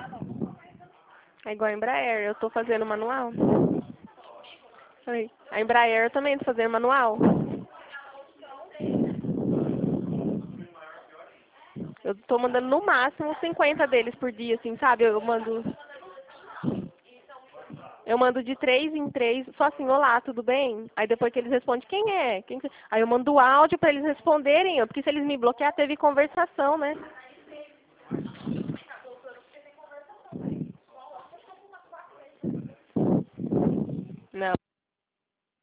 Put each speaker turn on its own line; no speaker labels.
É igual a Embraer, eu tô fazendo manual. Oi. A Embraer eu também tô fazendo manual. Eu tô mandando no máximo 50 deles por dia, assim, sabe? Eu mando de 3 em 3, só assim, olá, tudo bem? Aí depois que eles respondem, quem é? Aí eu mando o áudio pra eles responderem, porque se eles me bloquear, teve conversação, né? Não.